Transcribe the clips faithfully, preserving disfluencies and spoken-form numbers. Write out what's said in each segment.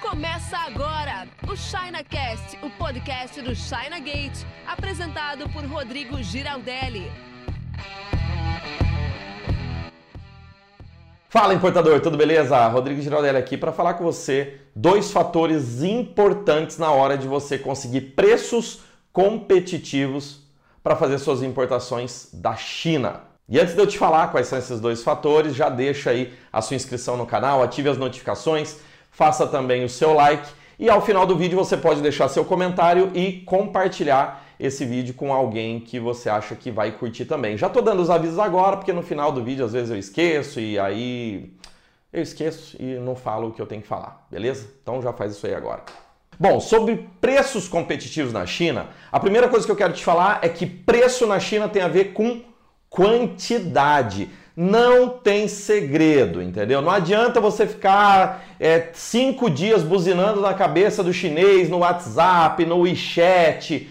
Começa agora o ChinaCast, o podcast do China Gate, apresentado por Rodrigo Giraldelli. Fala, importador, tudo beleza? Rodrigo Giraldelli aqui para falar com você dois fatores importantes na hora de você conseguir preços competitivos para fazer suas importações da China. E antes de eu te falar quais são esses dois fatores, já deixa aí a sua inscrição no canal, ative as notificações, faça também o seu like e ao final do vídeo você pode deixar seu comentário e compartilhar esse vídeo com alguém que você acha que vai curtir também. Já tô dando os avisos agora, porque no final do vídeo às vezes eu esqueço e aí eu esqueço e não falo o que eu tenho que falar, beleza? Então já faz isso aí agora. Bom, sobre preços competitivos na China, a primeira coisa que eu quero te falar é que preço na China tem a ver com quantidade. Não tem segredo, entendeu? Não adianta você ficar é, cinco dias buzinando na cabeça do chinês no WhatsApp, no WeChat,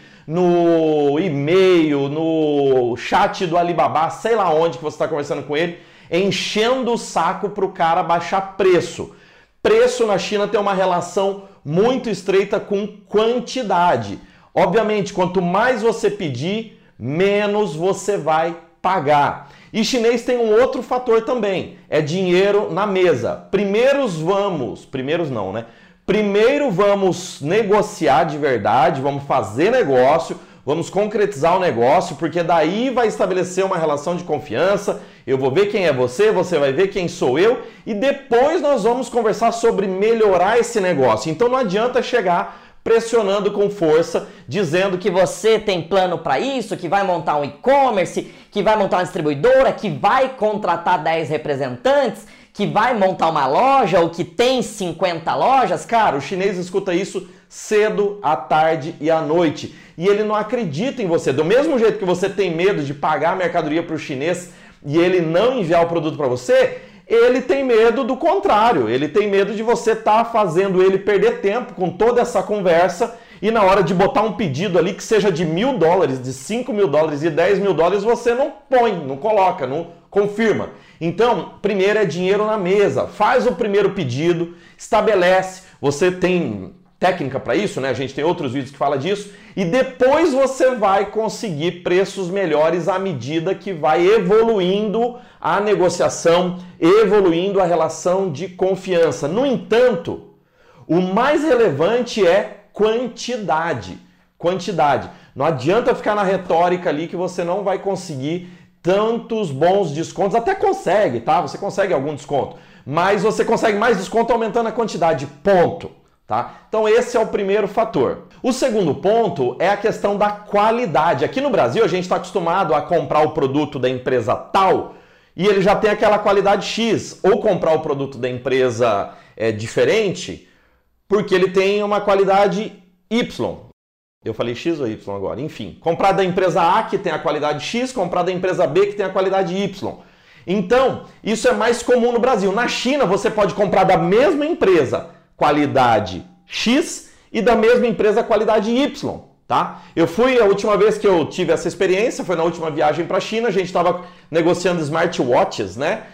no e-mail, no chat do Alibaba, sei lá onde que você está conversando com ele, enchendo o saco para o cara baixar preço. Preço na China tem uma relação muito estreita com quantidade. Obviamente, quanto mais você pedir, menos você vai pagar. E chinês tem um outro fator também, é dinheiro na mesa. Primeiros vamos, primeiros não, né? Primeiro vamos negociar de verdade, vamos fazer negócio, vamos concretizar o negócio, porque daí vai estabelecer uma relação de confiança, eu vou ver quem é você, você vai ver quem sou eu, e depois nós vamos conversar sobre melhorar esse negócio. Então não adianta chegar pressionando com força, dizendo que você tem plano para isso, que vai montar um e-commerce, que vai montar uma distribuidora, que vai contratar dez representantes, que vai montar uma loja ou que tem cinquenta lojas. Cara, o chinês escuta isso cedo, à tarde e à noite. E ele não acredita em você. Do mesmo jeito que você tem medo de pagar a mercadoria para o chinês e ele não enviar o produto para você, ele tem medo do contrário, ele tem medo de você estar tá fazendo ele perder tempo com toda essa conversa e na hora de botar um pedido ali que seja de mil dólares, de cinco mil dólares e dez mil dólares, você não põe, não coloca, não confirma. Então, primeiro é dinheiro na mesa, faz o primeiro pedido, estabelece, você tem técnica para isso, né? A gente tem outros vídeos que falam disso, e depois você vai conseguir preços melhores à medida que vai evoluindo a negociação, evoluindo a relação de confiança. No entanto, o mais relevante é quantidade. Quantidade. Não adianta ficar na retórica ali que você não vai conseguir tantos bons descontos. Até consegue, tá? Você consegue algum desconto, mas você consegue mais desconto aumentando a quantidade. Ponto. Tá? Então esse é o primeiro fator. O segundo ponto é a questão da qualidade. Aqui no Brasil a gente está acostumado a comprar o produto da empresa tal e ele já tem aquela qualidade X, ou comprar o produto da empresa é, diferente porque ele tem uma qualidade Y. Eu falei X ou Y agora? Enfim, comprar da empresa A que tem a qualidade X, comprar da empresa B que tem a qualidade Y. Então, isso é mais comum no Brasil. Na China você pode comprar da mesma empresa qualidade X e da mesma empresa qualidade Y, tá? Eu fui, a última vez que eu tive essa experiência, foi na última viagem para a China, a gente estava negociando smartwatches, né?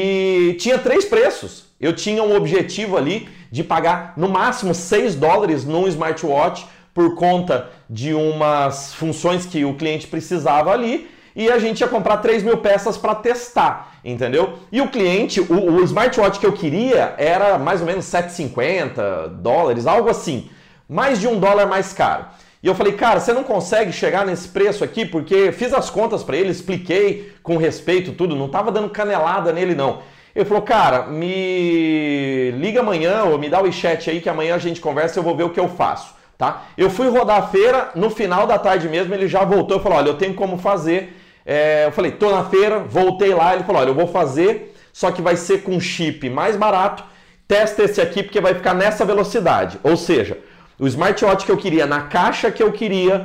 E tinha três preços. Eu tinha um objetivo ali de pagar no máximo seis dólares num smartwatch por conta de umas funções que o cliente precisava ali, e a gente ia comprar três mil peças para testar, entendeu? E o cliente, o, o smartwatch que eu queria era mais ou menos setecentos e cinquenta dólares, algo assim, mais de um dólar mais caro. E eu falei, cara, você não consegue chegar nesse preço aqui? Porque fiz as contas para ele, expliquei com respeito tudo, não estava dando canelada nele não. Ele falou, cara, me liga amanhã ou me dá o WeChat aí que amanhã a gente conversa e eu vou ver o que eu faço. Tá? Eu fui rodar a feira, no final da tarde mesmo ele já voltou e falou, olha, eu tenho como fazer. É, eu falei, tô na feira, voltei lá, ele falou, olha, eu vou fazer, só que vai ser com chip mais barato, testa esse aqui porque vai ficar nessa velocidade. Ou seja, o smartwatch que eu queria, na caixa que eu queria,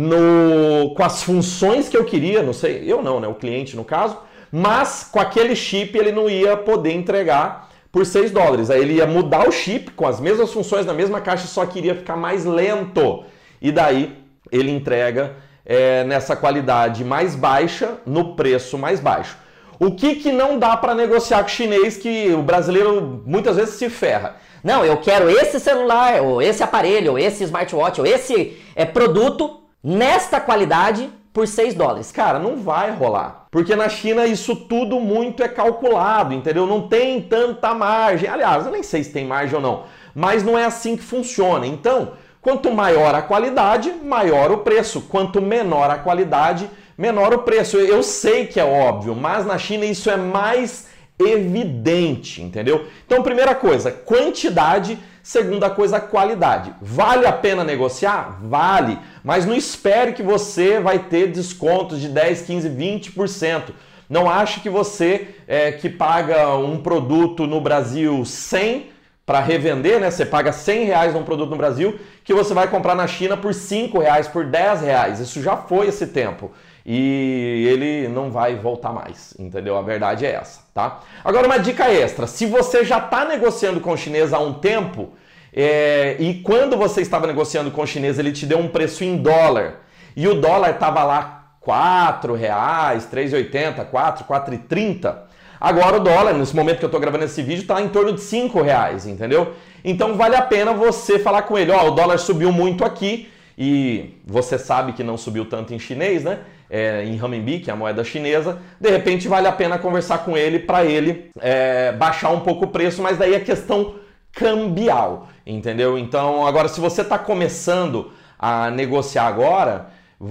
no, com as funções que eu queria, não sei, eu não, né, o cliente no caso, mas com aquele chip ele não ia poder entregar por seis dólares. Aí ele ia mudar o chip com as mesmas funções na mesma caixa, só que iria ficar mais lento. E daí ele entrega é, nessa qualidade mais baixa, no preço mais baixo. O que que não dá para negociar com o chinês que o brasileiro muitas vezes se ferra? Não, eu quero esse celular, ou esse aparelho, ou esse smartwatch, ou esse é, produto nesta qualidade por seis dólares. Cara, não vai rolar. Porque na China isso tudo muito é calculado, entendeu? Não tem tanta margem. Aliás, eu nem sei se tem margem ou não. Mas não é assim que funciona. Então, quanto maior a qualidade, maior o preço. Quanto menor a qualidade, menor o preço. Eu sei que é óbvio, mas na China isso é mais evidente, entendeu? Então, primeira coisa, quantidade. Segunda coisa, qualidade. Vale a pena negociar? Vale. Mas não espere que você vai ter descontos de dez, quinze, vinte por cento. Não ache que você é, que paga um produto no Brasil cem para revender, né? Você paga cem reais num produto no Brasil, que você vai comprar na China por cinco reais, por dez reais. Isso já foi esse tempo. E ele não vai voltar mais, entendeu? A verdade é essa, tá? Agora uma dica extra, se você já está negociando com o chinês há um tempo, é, e quando você estava negociando com o chinês ele te deu um preço em dólar, e o dólar estava lá quatro reais, três reais e oitenta, quatro, quatro reais e trinta, agora o dólar, nesse momento que eu estou gravando esse vídeo, está em torno de cinco reais, entendeu? Então vale a pena você falar com ele, ó, o dólar subiu muito aqui, e você sabe que não subiu tanto em chinês, né? É, em renminbi, que é a moeda chinesa, de repente vale a pena conversar com ele para ele é, baixar um pouco o preço, mas daí é questão cambial, entendeu? Então, agora se você está começando a negociar agora,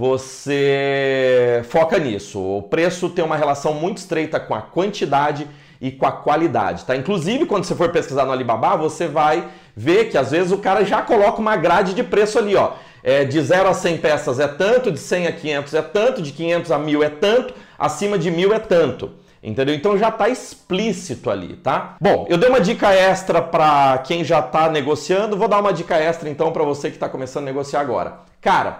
você foca nisso. O preço tem uma relação muito estreita com a quantidade e com a qualidade, tá? Inclusive, quando você for pesquisar no Alibaba, você vai ver que às vezes o cara já coloca uma grade de preço ali, ó. É, de zero a cem peças é tanto, de cem a quinhentos é tanto, de quinhentos a mil é tanto, acima de mil é tanto, entendeu? Então já está explícito ali, tá? Bom, eu dei uma dica extra para quem já está negociando, vou dar uma dica extra então para você que está começando a negociar agora. Cara,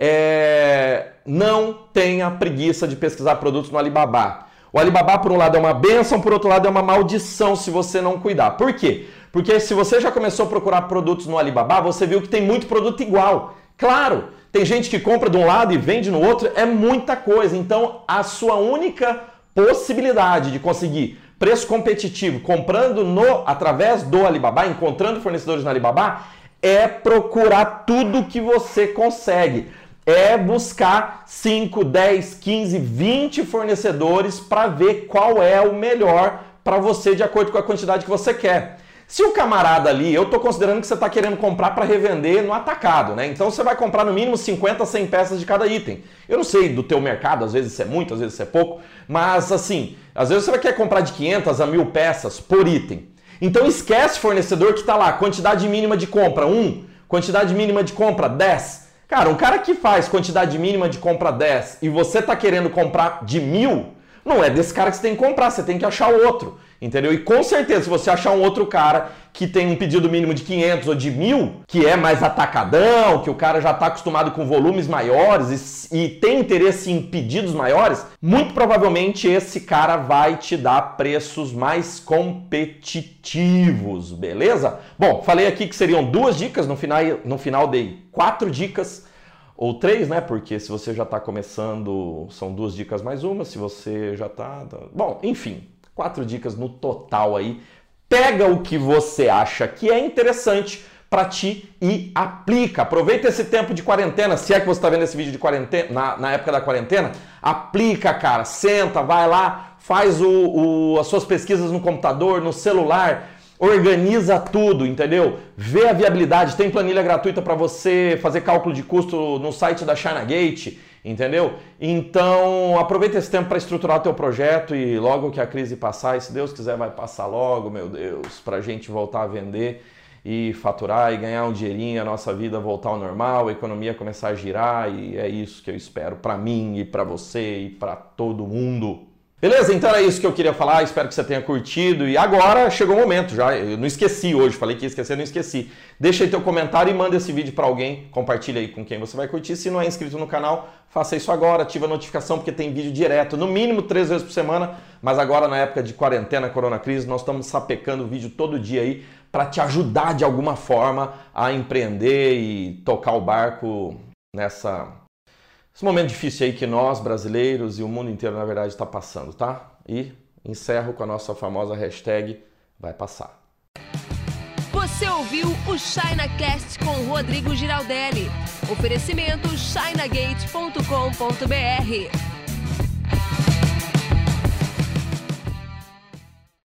é... não tenha preguiça de pesquisar produtos no Alibaba. O Alibaba, por um lado, é uma bênção, por outro lado, é uma maldição se você não cuidar. Por quê? Porque se você já começou a procurar produtos no Alibaba, você viu que tem muito produto igual. Claro, tem gente que compra de um lado e vende no outro, é muita coisa. Então, a sua única possibilidade de conseguir preço competitivo comprando no, através do Alibaba, encontrando fornecedores no Alibaba, é procurar tudo que você consegue. É buscar cinco, dez, quinze, vinte fornecedores para ver qual é o melhor para você de acordo com a quantidade que você quer. Se o camarada ali, eu estou considerando que você está querendo comprar para revender no atacado, né? Então você vai comprar no mínimo cinquenta, cem peças de cada item. Eu não sei do teu mercado, às vezes isso é muito, às vezes isso é pouco, mas assim, às vezes você vai querer comprar de quinhentas a mil peças por item. Então esquece fornecedor que está lá, quantidade mínima de compra um, quantidade mínima de compra dez. Cara, um cara que faz quantidade mínima de compra dez e você está querendo comprar de mil, não é desse cara que você tem que comprar, você tem que achar outro. Entendeu? E com certeza, se você achar um outro cara que tem um pedido mínimo de quinhentos ou de mil, que é mais atacadão, que o cara já está acostumado com volumes maiores e, e tem interesse em pedidos maiores, muito provavelmente esse cara vai te dar preços mais competitivos, beleza? Bom, falei aqui que seriam duas dicas, no final, no final dei quatro dicas, ou três, né? Porque se você já está começando, são duas dicas mais uma, se você já está... Tá... Bom, enfim... Quatro dicas no total aí. Pega o que você acha que é interessante para ti e aplica. Aproveita esse tempo de quarentena, se é que você está vendo esse vídeo de quarentena, na, na época da quarentena, aplica, cara. Senta, vai lá, faz o, o, as suas pesquisas no computador, no celular, organiza tudo, entendeu? Vê a viabilidade, tem planilha gratuita para você fazer cálculo de custo no site da ChinaGate, entendeu? Então, aproveita esse tempo para estruturar o teu projeto e logo que a crise passar, e se Deus quiser vai passar logo, meu Deus, para a gente voltar a vender e faturar e ganhar um dinheirinho, a nossa vida voltar ao normal, a economia começar a girar, e é isso que eu espero para mim e para você e para todo mundo. Beleza? Então era isso que eu queria falar, espero que você tenha curtido e agora chegou o momento já, eu não esqueci hoje, falei que ia esquecer, não esqueci. Deixa aí teu comentário e manda esse vídeo para alguém, compartilha aí com quem você vai curtir. Se não é inscrito no canal, faça isso agora, ativa a notificação porque tem vídeo direto, no mínimo três vezes por semana, mas agora na época de quarentena, corona crise, nós estamos sapecando vídeo todo dia aí para te ajudar de alguma forma a empreender e tocar o barco nessa... Esse momento difícil aí que nós, brasileiros e o mundo inteiro, na verdade, está passando, tá? E encerro com a nossa famosa hashtag vai passar. Você ouviu o ChinaCast com Rodrigo Giraldelli. Oferecimento china gate ponto com ponto br.